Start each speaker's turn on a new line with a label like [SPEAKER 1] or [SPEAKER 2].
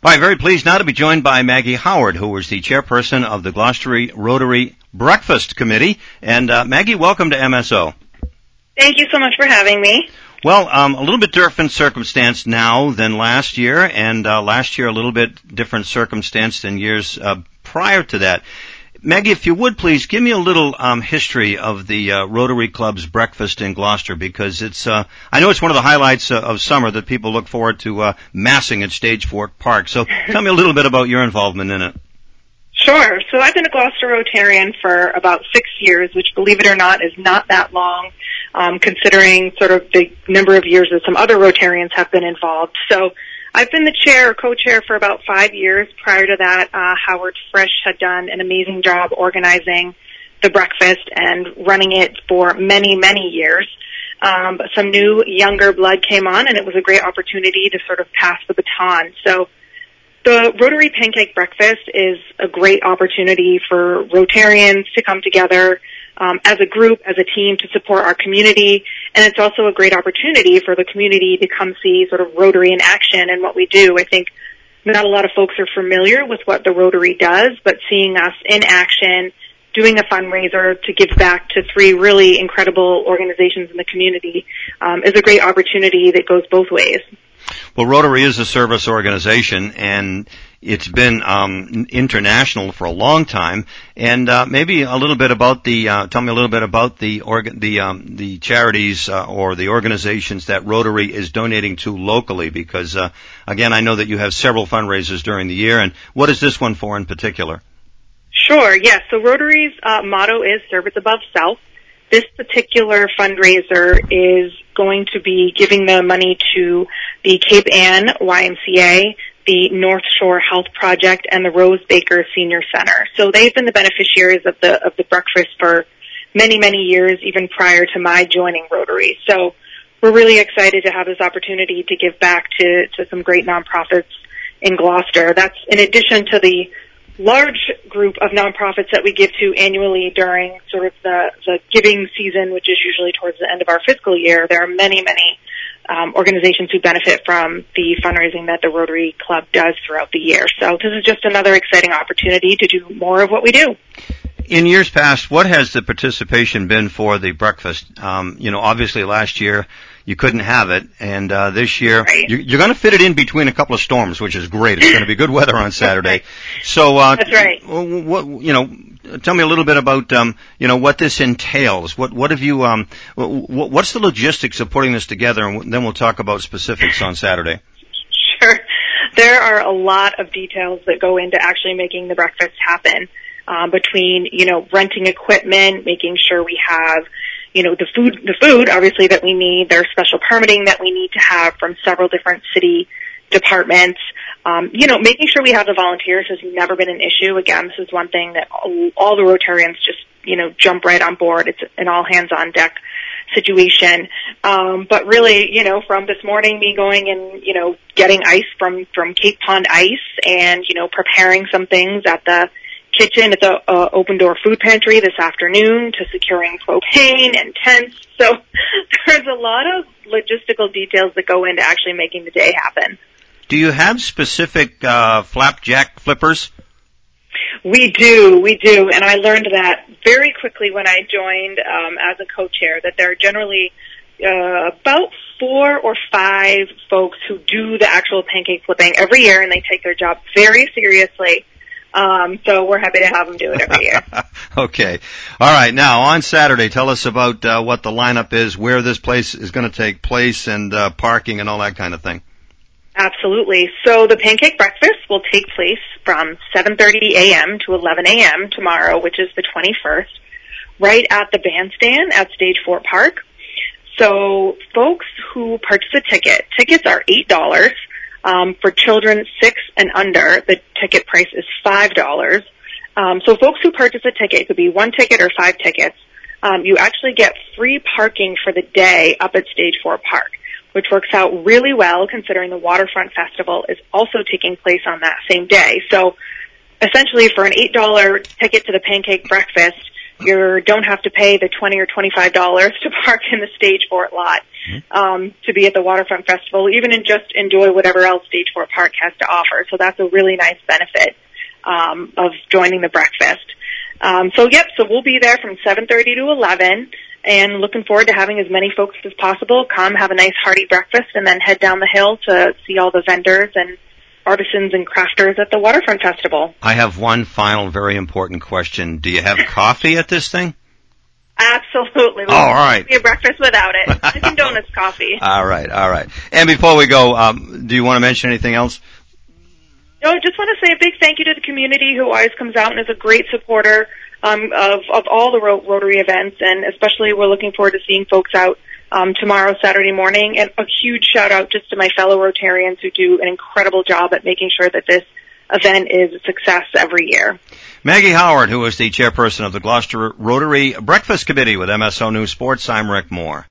[SPEAKER 1] Hi, very pleased now to be joined by Maggie Howard, who is the chairperson of the Gloucester Rotary Breakfast Committee. And Maggie, welcome to MSO.
[SPEAKER 2] Thank you so much for having me.
[SPEAKER 1] Well, a little bit different circumstance now than last year, and last year a little bit different circumstance than years prior to that. Maggie, if you would please give me a little history of the Rotary Club's breakfast in Gloucester, because it's I know it's one of the highlights of summer that people look forward to massing at Stage Fork Park. So tell me a little bit about your involvement in it.
[SPEAKER 2] Sure. So I've been a Gloucester Rotarian for about 6 years, which, believe it or not, is not that long, considering sort of the number of years that some other Rotarians have been involved. So I've been the chair or co-chair for about 5 years. Prior to that, Howard Frisch had done an amazing job organizing the breakfast and running it for many, many years. But some new, younger blood came on, and it was a great opportunity to sort of pass the baton. So the Rotary Pancake Breakfast is a great opportunity for Rotarians to come together as a group, as a team, to support our community. And it's also a great opportunity for the community to come see sort of Rotary in action and what we do. I think not a lot of folks are familiar with what the Rotary does, but seeing us in action, doing a fundraiser to give back to 3 really incredible organizations in the community is a great opportunity that goes both ways.
[SPEAKER 1] Well, Rotary is a service organization, and it's been international for a long time. And maybe a little bit about tell me a little bit about the charities or the organizations that Rotary is donating to locally, because again, I know that you have several fundraisers during the year. And what is this one for in particular?
[SPEAKER 2] Sure. Yes. So Rotary's motto is "Service Above Self." This particular fundraiser is going to be giving the money to the Cape Ann YMCA, the North Shore Health Project, and the Rose Baker Senior Center. So they've been the beneficiaries of the breakfast for many, many years, even prior to my joining Rotary. So we're really excited to have this opportunity to give back to some great nonprofits in Gloucester. That's in addition to the large group of nonprofits that we give to annually during sort of the giving season, which is usually towards the end of our fiscal year. There are many, many organizations who benefit from the fundraising that the Rotary Club does throughout the year. So this is just another exciting opportunity to do more of what we do.
[SPEAKER 1] In years past, what has the participation been for the breakfast? Obviously last year you couldn't have it, and this year
[SPEAKER 2] right.
[SPEAKER 1] you're going to fit it in between a couple of storms, which is great. It's going to be good weather on Saturday. So
[SPEAKER 2] that's right.
[SPEAKER 1] Tell me a little bit about what this entails. What have you what's the logistics of putting this together, and then we'll talk about specifics on Saturday.
[SPEAKER 2] Sure. There are a lot of details that go into actually making the breakfast happen. Between, renting equipment, making sure we have, the food obviously that we need. There's special permitting that we need to have from several different city departments. Making sure we have the volunteers has never been an issue. Again, this is one thing that all the Rotarians just, jump right on board. It's an all hands on deck situation. But really, from this morning, me going and, getting ice from Cape Pond Ice and, preparing some things at the kitchen at the Open Door Food Pantry this afternoon, to securing propane and tents. So there's a lot of logistical details that go into actually making the day happen.
[SPEAKER 1] Do you have specific flapjack flippers?
[SPEAKER 2] We do, and I learned that very quickly when I joined as a co-chair, that there are generally about 4 or 5 folks who do the actual pancake flipping every year, and they take their job very seriously. So we're happy to have them do it every year.
[SPEAKER 1] Okay. All right. Now, on Saturday, tell us about what the lineup is, where this place is going to take place, and parking and all that kind of thing.
[SPEAKER 2] Absolutely. So the pancake breakfast will take place from 7:30 a.m. to 11 a.m. tomorrow, which is the 21st, right at the bandstand at Stage Fork Park. So folks who purchase a tickets are $8. For children 6 and under, the ticket price is $5. So folks who purchase a ticket, it could be 1 ticket or 5 tickets, you actually get free parking for the day up at Stage Fork Park, which works out really well considering the Waterfront Festival is also taking place on that same day. So essentially for an $8 ticket to the pancake breakfast, You don't have to pay the $20 or $25 to park in the Stage Fort lot to be at the Waterfront Festival, even and just enjoy whatever else Stage Fort Park has to offer. So that's a really nice benefit of joining the breakfast. So we'll be there from 7:30 to 11, and looking forward to having as many folks as possible come, have a nice hearty breakfast, and then head down the hill to see all the vendors and artisans and crafters at the Waterfront Festival.
[SPEAKER 1] I have one final very important question. Do you have coffee at this thing?
[SPEAKER 2] Absolutely.
[SPEAKER 1] Oh, all right.
[SPEAKER 2] Be a breakfast without it. Dunkin' Donuts coffee.
[SPEAKER 1] All right. And before we go, do you want to mention anything else?
[SPEAKER 2] No, I just want to say a big thank you to the community who always comes out and is a great supporter of all the Rotary events, and especially we're looking forward to seeing folks out tomorrow, Saturday morning. And a huge shout out just to my fellow Rotarians who do an incredible job at making sure that this event is a success every year.
[SPEAKER 1] Maggie Howard, who is the chairperson of the Gloucester Rotary Breakfast Committee with MSO News Sports, I'm Rick Moore.